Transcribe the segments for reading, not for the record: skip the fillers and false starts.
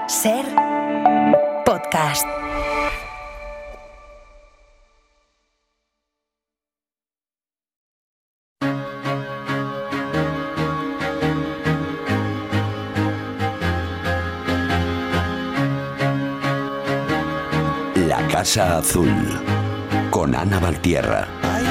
Ser podcast. La Casa Azul, con Ana Valtierra.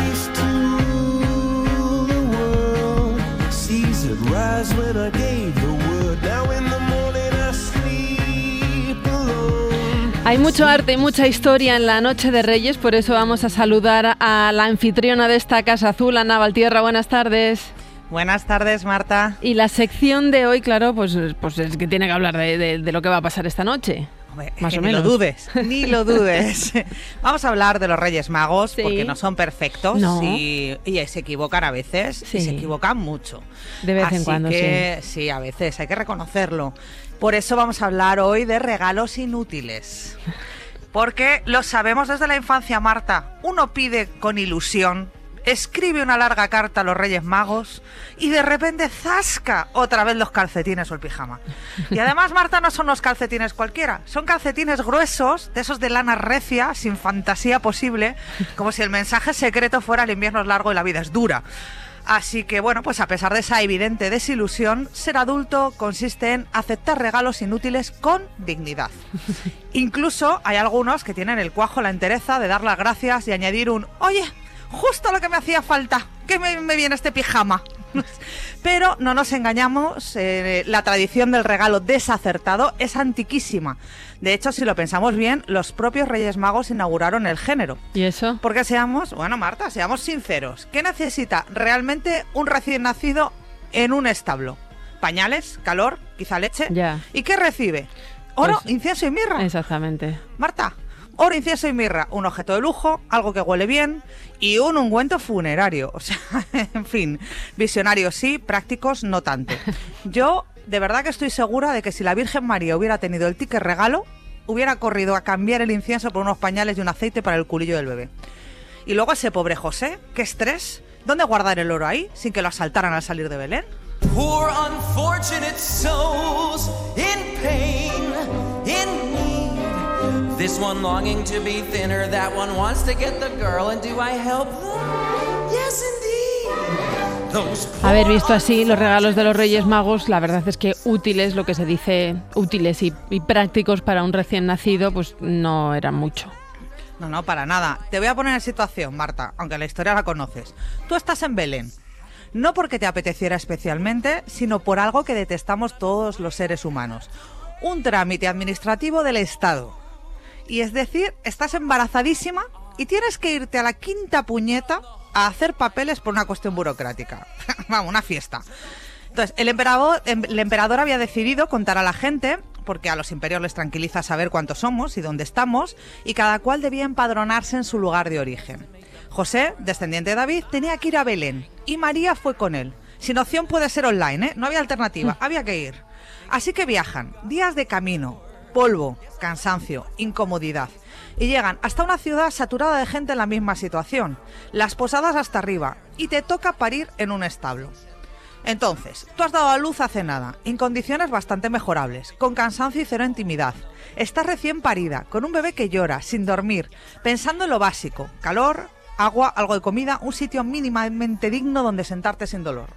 Hay mucho arte y mucha historia en la Noche de Reyes, por eso vamos a saludar a la anfitriona de esta Casa Azul, Ana Valtierra. Buenas tardes. Buenas tardes, Marta. Y la sección de hoy, claro, pues es que tiene que hablar de lo que va a pasar esta noche. Hombre, más o ni menos. lo dudes, ni lo dudes. Vamos a hablar de los Reyes Magos, Sí. porque no son perfectos No. y se equivocan a veces, Sí. y se equivocan mucho. De vez en Así cuando, que, sí, a veces, hay que reconocerlo. Por eso vamos a hablar hoy de regalos inútiles. Porque lo sabemos desde la infancia, Marta. Uno pide con ilusión, escribe una larga carta a los Reyes Magos y de repente ¡zasca! Otra vez los calcetines o el pijama. Y además, Marta, no son los calcetines cualquiera, son calcetines gruesos, de esos de lana recia, sin fantasía posible, como si el mensaje secreto fuera el invierno es largo y la vida es dura. Así que, bueno, pues a pesar de esa evidente desilusión, ser adulto consiste en aceptar regalos inútiles con dignidad. Incluso hay algunos que tienen el cuajo, la entereza de dar las gracias y añadir un «Oye, justo lo que me hacía falta, que me viene este pijama». Pero no nos engañamos, la tradición del regalo desacertado es antiquísima. De hecho, si lo pensamos bien, los propios Reyes Magos inauguraron el género. ¿Y eso? Porque Marta, seamos sinceros. ¿Qué necesita realmente un recién nacido en un establo? Pañales, calor, quizá leche. Ya. ¿Y qué recibe? Oro, Pues, incienso y mirra. Exactamente. Marta, oro, incienso y mirra, un objeto de lujo, algo que huele bien y un ungüento funerario. O sea, en fin, visionarios sí, prácticos no tanto. Yo de verdad que estoy segura de que si la Virgen María hubiera tenido el ticket regalo, hubiera corrido a cambiar el incienso por unos pañales y un aceite para el culillo del bebé. Y luego ese pobre José, qué estrés. ¿Dónde guardar el oro ahí sin que lo asaltaran al salir de Belén? Poor unfortunate souls in pain, in need. This one longing to be thinner, that one wants to get the girl, and do I help them? Yes, indeed. Those Haber visto así los regalos de los Reyes Magos, la verdad es que útiles, lo que se dice útiles y prácticos para un recién nacido, pues no eran mucho. No, para nada. Te voy a poner en situación, Marta, aunque la historia la conoces. Tú estás en Belén. No porque te apeteciera especialmente, sino por algo que detestamos todos los seres humanos. Un trámite administrativo del Estado. Y es decir, estás embarazadísima y tienes que irte a la quinta puñeta a hacer papeles por una cuestión burocrática. Vamos, una fiesta. Entonces, el emperador había decidido contar a la gente, porque a los imperios les tranquiliza saber cuántos somos y dónde estamos, y cada cual debía empadronarse en su lugar de origen. José, descendiente de David, tenía que ir a Belén y María fue con él. Sin opción puede ser online, ¿eh? No había alternativa, había que ir. Así que viajan, días de camino, polvo, cansancio, incomodidad. Y llegan hasta una ciudad saturada de gente en la misma situación. Las posadas hasta arriba y te toca parir en un establo. Entonces, tú has dado a luz hace nada, en condiciones bastante mejorables, con cansancio y cero intimidad. Estás recién parida, con un bebé que llora, sin dormir, pensando en lo básico, calor, agua, algo de comida, un sitio mínimamente digno donde sentarte sin dolor.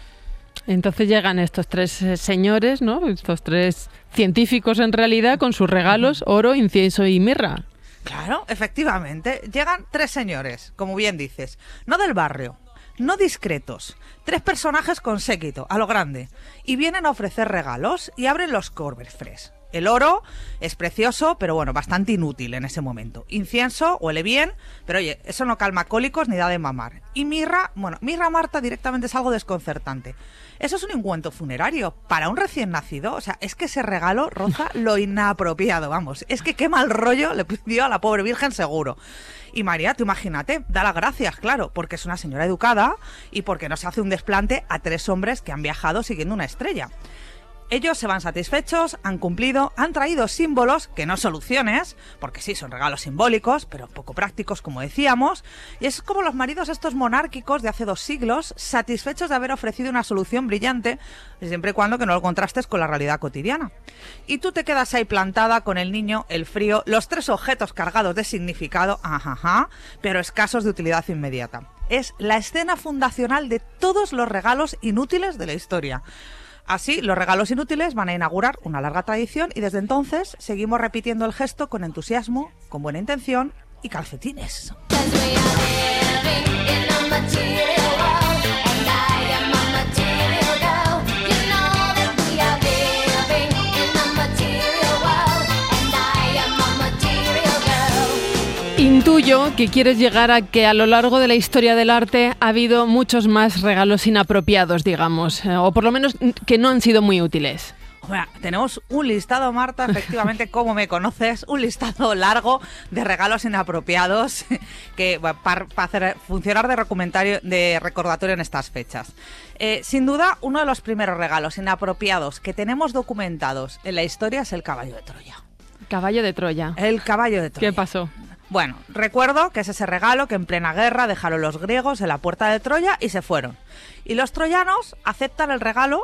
Entonces llegan estos tres señores, ¿no? Estos tres científicos en realidad, con sus regalos, oro, incienso y mirra. Claro, efectivamente. Llegan tres señores, como bien dices, no del barrio, no discretos, tres personajes con séquito, a lo grande, y vienen a ofrecer regalos y abren los cofres. El oro es precioso, pero bueno, bastante inútil en ese momento. Incienso huele bien, pero oye, eso no calma cólicos ni da de mamar. Y mirra, Marta, directamente es algo desconcertante. Eso es un ungüento funerario para un recién nacido. O sea, es que ese regalo roza lo inapropiado, vamos. Es que qué mal rollo le pidió a la pobre Virgen seguro. Y María, tú imagínate, da las gracias, claro, porque es una señora educada y porque no se hace un desplante a tres hombres que han viajado siguiendo una estrella. Ellos se van satisfechos, han cumplido, han traído símbolos que no soluciones, porque sí, son regalos simbólicos, pero poco prácticos, como decíamos, y es como los maridos estos monárquicos de hace 2 siglos, satisfechos de haber ofrecido una solución brillante, siempre y cuando que no lo contrastes con la realidad cotidiana. Y tú te quedas ahí plantada con el niño, el frío, los 3 objetos cargados de significado, pero escasos de utilidad inmediata. Es la escena fundacional de todos los regalos inútiles de la historia. Así, los regalos inútiles van a inaugurar una larga tradición y desde entonces seguimos repitiendo el gesto con entusiasmo, con buena intención y calcetines. Intuyo que quieres llegar a que a lo largo de la historia del arte ha habido muchos más regalos inapropiados, digamos, o por lo menos que no han sido muy útiles. Bueno, tenemos un listado, Marta, efectivamente, como me conoces, un listado largo de regalos inapropiados que para hacer funcionar de recordatorio en estas fechas. Sin duda, uno de los primeros regalos inapropiados que tenemos documentados en la historia es el caballo de Troya. Caballo de Troya. El caballo de Troya. ¿Qué pasó? Bueno, recuerdo que es ese regalo que en plena guerra dejaron los griegos en la puerta de Troya y se fueron. Y los troyanos aceptan el regalo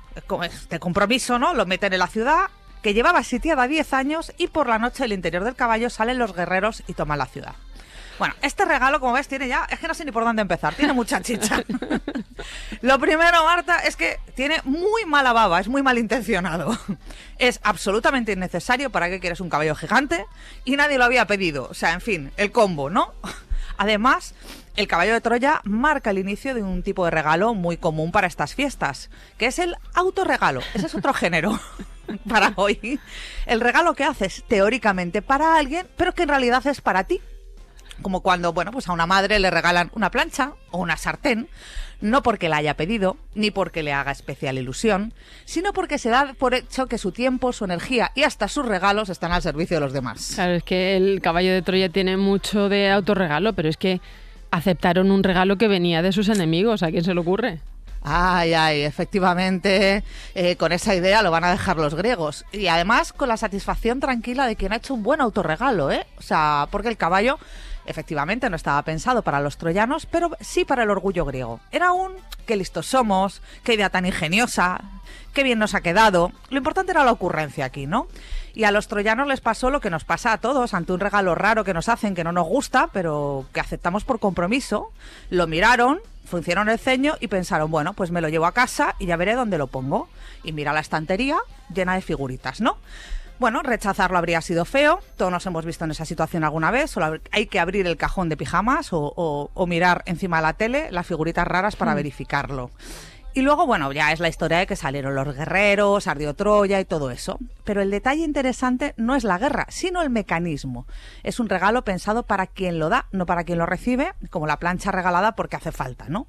de compromiso, ¿no? Lo meten en la ciudad, que llevaba sitiada 10 años, y por la noche del interior del caballo salen los guerreros y toman la ciudad. Bueno, este regalo, como ves, tiene ya... Es que no sé ni por dónde empezar, tiene mucha chicha. Lo primero, Marta, es que tiene muy mala baba, es muy malintencionado. Es absolutamente innecesario. ¿Para qué quieres un caballo gigante? Y nadie lo había pedido. O sea, en fin, el combo, ¿no? Además, el caballo de Troya marca el inicio de un tipo de regalo muy común para estas fiestas, que es el autorregalo. Ese es otro género para hoy. El regalo que haces teóricamente para alguien, pero que en realidad es para ti. Como cuando, bueno, pues a una madre le regalan una plancha o una sartén, no porque la haya pedido, ni porque le haga especial ilusión, sino porque se da por hecho que su tiempo, su energía y hasta sus regalos están al servicio de los demás. Claro, es que el caballo de Troya tiene mucho de autorregalo, pero es que aceptaron un regalo que venía de sus enemigos. ¿A quién se le ocurre? Ay, efectivamente, con esa idea lo van a dejar los griegos. Y además con la satisfacción tranquila de quien ha hecho un buen autorregalo, ¿eh? O sea, porque el caballo... Efectivamente, no estaba pensado para los troyanos, pero sí para el orgullo griego. Era un qué listos somos, qué idea tan ingeniosa, qué bien nos ha quedado. Lo importante era la ocurrencia aquí, ¿no? Y a los troyanos les pasó lo que nos pasa a todos ante un regalo raro que nos hacen, que no nos gusta, pero que aceptamos por compromiso. Lo miraron, fruncieron el ceño y pensaron, bueno, pues me lo llevo a casa y ya veré dónde lo pongo. Y mira la estantería llena de figuritas, ¿no? Bueno, rechazarlo habría sido feo, todos nos hemos visto en esa situación alguna vez, solo hay que abrir el cajón de pijamas o mirar encima de la tele las figuritas raras para verificarlo. Y luego, bueno, ya es la historia de que salieron los guerreros, ardió Troya y todo eso. Pero el detalle interesante no es la guerra, sino el mecanismo. Es un regalo pensado para quien lo da, no para quien lo recibe, como la plancha regalada porque hace falta, ¿no?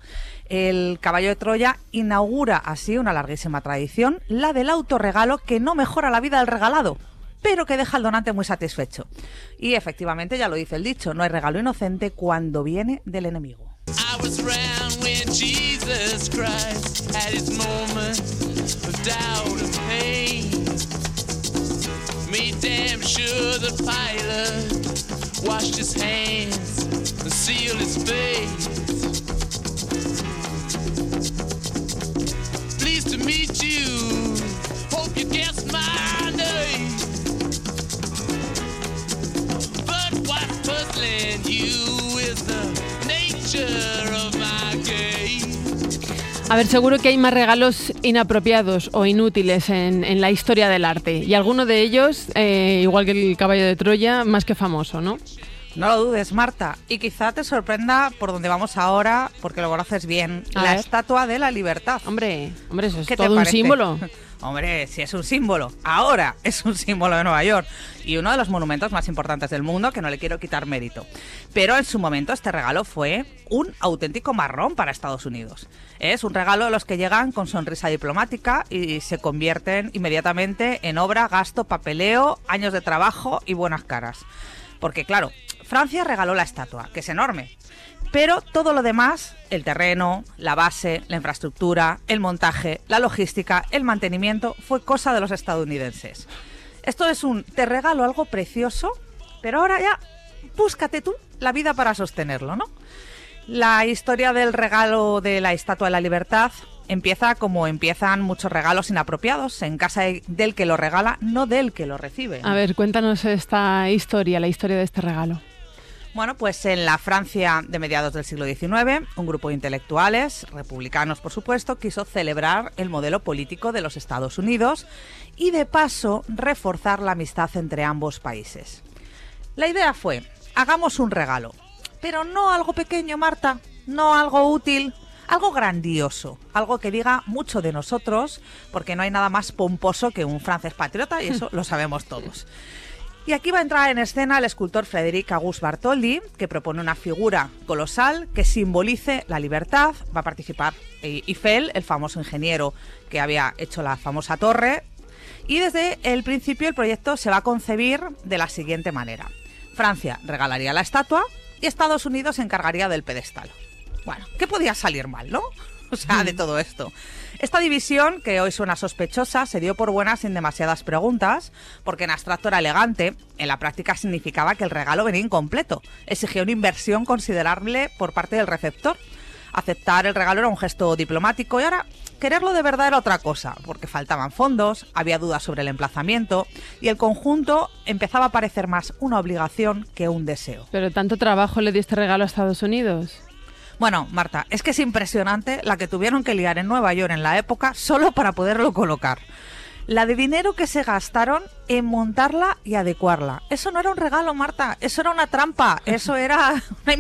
El caballo de Troya inaugura así una larguísima tradición, la del autorregalo, que no mejora la vida del regalado, pero que deja al donante muy satisfecho. Y efectivamente, ya lo dice el dicho, no hay regalo inocente cuando viene del enemigo. I was around when Jesus Christ had his moment of doubt and pain. Made damn sure the pilot washed his hands and sealed his face. Pleased to meet you, hope you guessed my name. But what's puzzling you is the of my game. A ver, seguro que hay más regalos inapropiados o inútiles en la historia del arte. Y alguno de ellos, igual que el caballo de Troya, más que famoso, ¿no? No lo dudes, Marta. Y quizá te sorprenda por donde vamos ahora, porque lo conoces bien. La Estatua de la Libertad. Hombre, eso es ¿Qué todo un símbolo. Hombre, sí es un símbolo. Ahora es un símbolo de Nueva York. Y uno de los monumentos más importantes del mundo, que no le quiero quitar mérito. Pero en su momento este regalo fue un auténtico marrón para Estados Unidos. Es un regalo de los que llegan con sonrisa diplomática y se convierten inmediatamente en obra, gasto, papeleo, años de trabajo y buenas caras. Porque claro, Francia regaló la estatua, que es enorme. Pero todo lo demás, el terreno, la base, la infraestructura, el montaje, la logística, el mantenimiento, fue cosa de los estadounidenses. Esto es te regalo algo precioso, pero ahora ya búscate tú la vida para sostenerlo, ¿no? La historia del regalo de la Estatua de la Libertad empieza como empiezan muchos regalos inapropiados, en casa del que lo regala, no del que lo recibe. A ver, cuéntanos esta historia, la historia de este regalo. Bueno, pues en la Francia de mediados del siglo XIX, un grupo de intelectuales, republicanos por supuesto, quiso celebrar el modelo político de los Estados Unidos y de paso reforzar la amistad entre ambos países. La idea fue, hagamos un regalo, pero no algo pequeño, Marta, no algo útil, algo grandioso, algo que diga mucho de nosotros, porque no hay nada más pomposo que un francés patriota y eso lo sabemos todos. Y aquí va a entrar en escena el escultor Frédéric Auguste Bartholdi, que propone una figura colosal que simbolice la libertad. Va a participar Eiffel, el famoso ingeniero que había hecho la famosa torre. Y desde el principio el proyecto se va a concebir de la siguiente manera. Francia regalaría la estatua y Estados Unidos se encargaría del pedestal. Bueno, ¿qué podía salir mal, no? O sea, de todo esto. Esta división, que hoy suena sospechosa, se dio por buena sin demasiadas preguntas, porque en abstracto era elegante, en la práctica significaba que el regalo venía incompleto, exigía una inversión considerable por parte del receptor. Aceptar el regalo era un gesto diplomático y ahora quererlo de verdad era otra cosa, porque faltaban fondos, había dudas sobre el emplazamiento y el conjunto empezaba a parecer más una obligación que un deseo. ¿Pero tanto trabajo le dio este regalo a Estados Unidos? Bueno, Marta, es que es impresionante la que tuvieron que liar en Nueva York en la época solo para poderlo colocar. La de dinero que se gastaron en montarla y adecuarla. Eso no era un regalo, Marta, eso era una trampa, eso era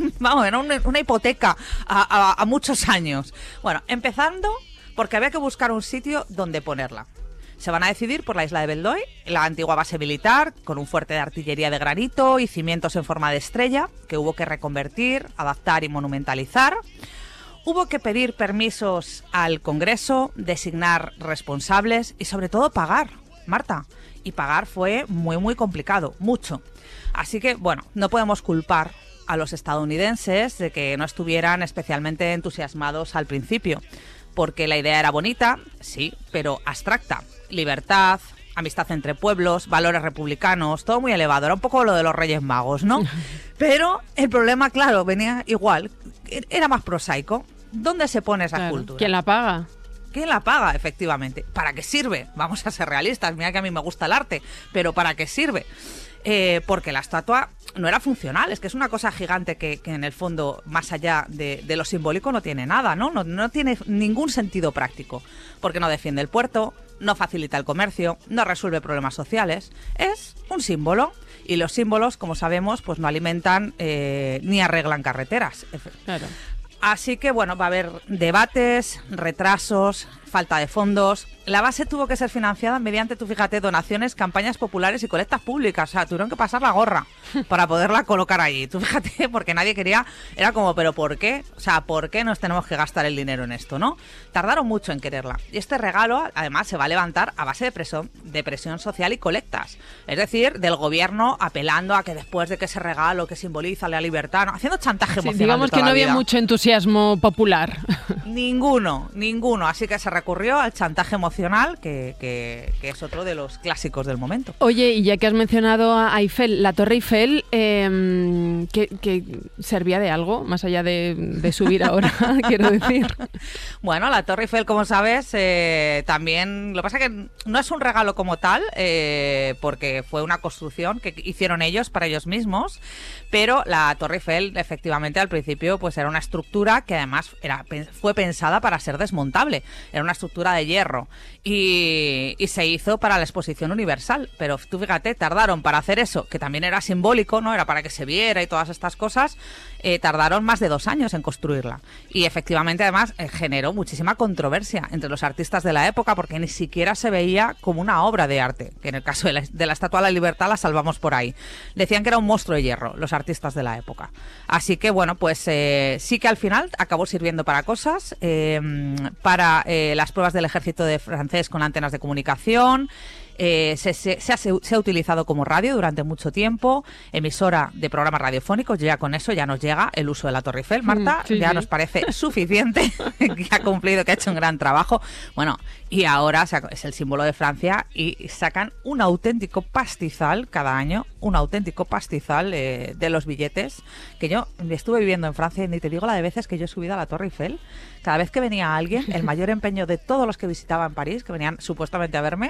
una hipoteca a muchos años. Bueno, empezando porque había que buscar un sitio donde ponerla. Se van a decidir por la isla de Belle-Île, la antigua base militar, con un fuerte de artillería de granito y cimientos en forma de estrella, que hubo que reconvertir, adaptar y monumentalizar. Hubo que pedir permisos al Congreso, designar responsables y sobre todo pagar, Marta. Y pagar fue muy, muy complicado, mucho. Así que, bueno, no podemos culpar a los estadounidenses de que no estuvieran especialmente entusiasmados al principio, porque la idea era bonita, sí, pero abstracta. Libertad, amistad entre pueblos, valores republicanos, todo muy elevado. Era un poco lo de los Reyes Magos, ¿no? Pero el problema, claro, venía igual. Era más prosaico. ¿Dónde se pone esa cultura? ¿Quién la paga? ¿Quién la paga, efectivamente? ¿Para qué sirve? Vamos a ser realistas. Mira que a mí me gusta el arte, pero ¿para qué sirve? Porque la estatua no era funcional, es que es una cosa gigante que en el fondo, más allá de lo simbólico, no tiene nada, ¿no? No tiene ningún sentido práctico, porque no defiende el puerto, no facilita el comercio, no resuelve problemas sociales, es un símbolo. Y los símbolos, como sabemos, pues no alimentan ni arreglan carreteras. Claro. Así que, bueno, va a haber debates, retrasos, falta de fondos. La base tuvo que ser financiada mediante, tú fíjate, donaciones, campañas populares y colectas públicas. O sea, tuvieron que pasar la gorra para poderla colocar allí. Tú fíjate, porque nadie quería... Era como, ¿pero por qué? O sea, ¿por qué nos tenemos que gastar el dinero en esto, no? Tardaron mucho en quererla. Y este regalo, además, se va a levantar a base de presión social y colectas. Es decir, del gobierno apelando a que después de que ese regalo que simboliza la libertad, ¿no? Haciendo chantaje emocional. Digamos que no había mucho entusiasmo popular. Ninguno. Así que se recurrió al chantaje emocional, que es otro de los clásicos del momento. Oye, y ya que has mencionado a Eiffel, la Torre Eiffel, ¿que servía de algo, más allá de subir ahora, quiero decir? Bueno, la Torre Eiffel, como sabes, también... Lo que pasa es que no es un regalo como tal, porque fue una construcción que hicieron ellos para ellos mismos, pero la Torre Eiffel, efectivamente, al principio pues era una estructura que además fue pensada para ser desmontable. Era una estructura de hierro y se hizo para la Exposición Universal, pero tú fíjate, tardaron para hacer eso, que también era simbólico, ¿no? Era para que se viera y todas estas cosas, tardaron más de 2 años en construirla. Y efectivamente, además, generó muchísima controversia entre los artistas de la época, porque ni siquiera se veía como una obra de arte, que en el caso de la Estatua de la Libertad la salvamos por ahí. Decían que era un monstruo de hierro, los artistas de la época. Así que, bueno, pues sí que al final acabó sirviendo para cosas, para las pruebas del ejército francés con antenas de comunicación, Se ha utilizado como radio durante mucho tiempo, emisora de programas radiofónicos. Ya con eso ya nos llega el uso de la Torre Eiffel, Marta. Sí, ya sí. nos parece suficiente, que ha cumplido, que ha hecho un gran trabajo. Bueno, y ahora es el símbolo de Francia y sacan un auténtico pastizal cada año, un auténtico pastizal de los billetes, que yo estuve viviendo en Francia y ni te digo la de veces que yo he subido a la Torre Eiffel. Cada vez que venía alguien, el mayor empeño de todos los que visitaban París, que venían supuestamente a verme,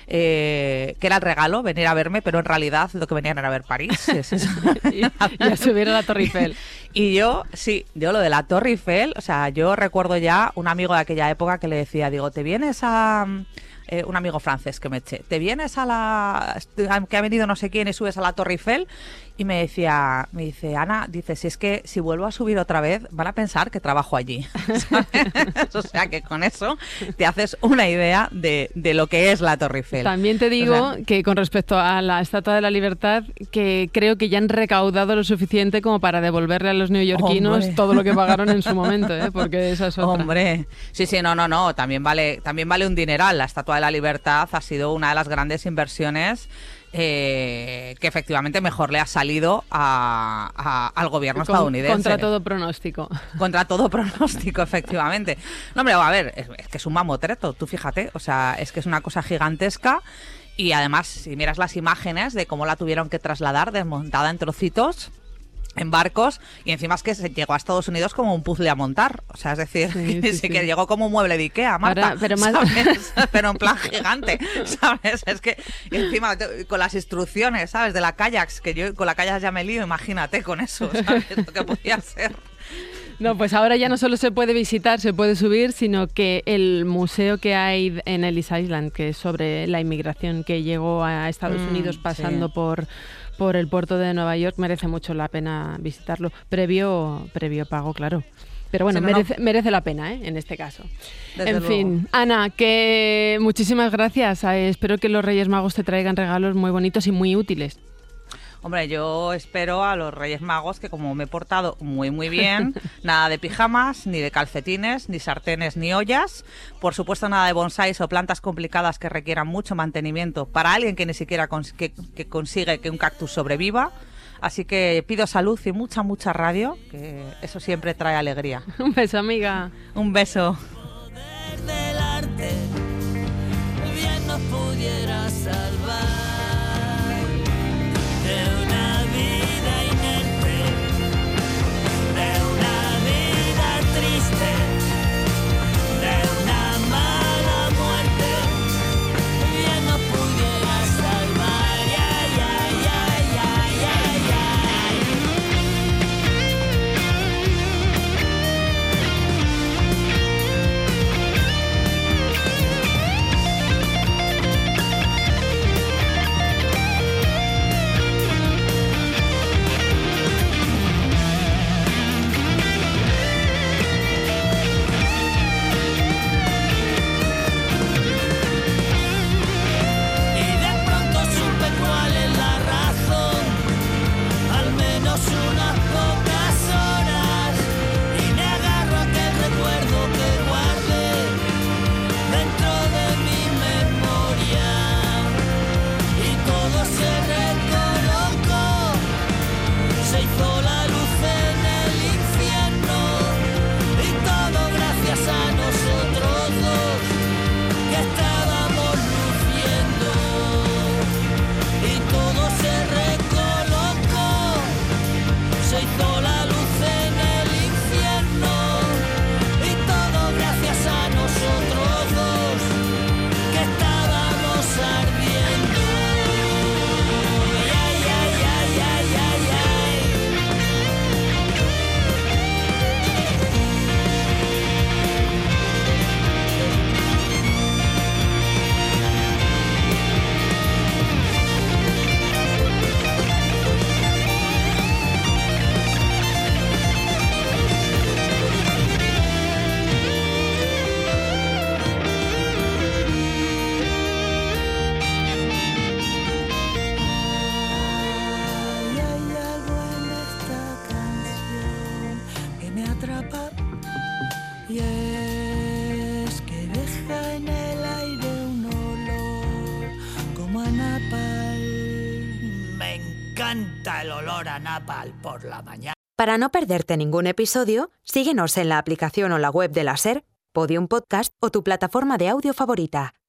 que era el regalo, venir a verme, pero en realidad lo que venían era a ver París. Es eso. y a subir a la Torre Eiffel. Y yo lo de la Torre Eiffel, o sea, yo recuerdo ya un amigo de aquella época que le decía, digo, ¿te vienes a...? Un amigo francés que me eché, ¿te vienes que ha venido no sé quién y subes a la Torre Eiffel? Y me dice, Ana, dice, si es que si vuelvo a subir otra vez, van a pensar que trabajo allí. ¿Sabes? O sea, que con eso te haces una idea de lo que es la Torre Eiffel. También te digo que con respecto a la Estatua de la Libertad, que creo que ya han recaudado lo suficiente como para devolverle a los neoyorquinos todo lo que pagaron en su momento, porque esa es otra. Hombre, sí, no, también vale un dineral. La Estatua de la Libertad ha sido una de las grandes inversiones que efectivamente mejor le ha salido al gobierno estadounidense. Contra todo pronóstico. Contra todo pronóstico, efectivamente. No, hombre, a ver, es que es un mamotreto, tú fíjate, o sea, es que es una cosa gigantesca y además, si miras las imágenes de cómo la tuvieron que trasladar desmontada en trocitos, en barcos, y encima es que se llegó a Estados Unidos como un puzzle a montar, o sea, es decir, sí. Que llegó como un mueble de Ikea, Marta. Ahora, pero, ¿sabes? Pero en plan gigante, ¿sabes? Es que encima con las instrucciones, ¿sabes? De la Kayaks, que yo con la Kayaks ya me lío, imagínate con eso, ¿sabes? Lo que podía ser. No, pues ahora ya no solo se puede visitar, se puede subir, sino que el museo que hay en Ellis Island, que es sobre la inmigración que llegó a Estados Unidos pasando por el puerto de Nueva York, merece mucho la pena visitarlo, previo pago, claro. Pero bueno, merece la pena, en este caso. Desde luego. Ana, que muchísimas gracias. Espero que los Reyes Magos te traigan regalos muy bonitos y muy útiles. Hombre, yo espero a los Reyes Magos que, como me he portado muy muy bien, nada de pijamas, ni de calcetines, ni sartenes, ni ollas, por supuesto nada de bonsáis o plantas complicadas que requieran mucho mantenimiento para alguien que ni siquiera que consigue que un cactus sobreviva. Así que pido salud y mucha radio, que eso siempre trae alegría. Un beso, amiga. Un beso. Del arte, bien nos pudiera salvar de una vida inerte, de una vida triste, de una mala muerte, bien nos pudiera salvar, Me encanta el olor a napal por la mañana. Para no perderte ningún episodio, síguenos en la aplicación o la web de la SER, Podium Podcast o tu plataforma de audio favorita.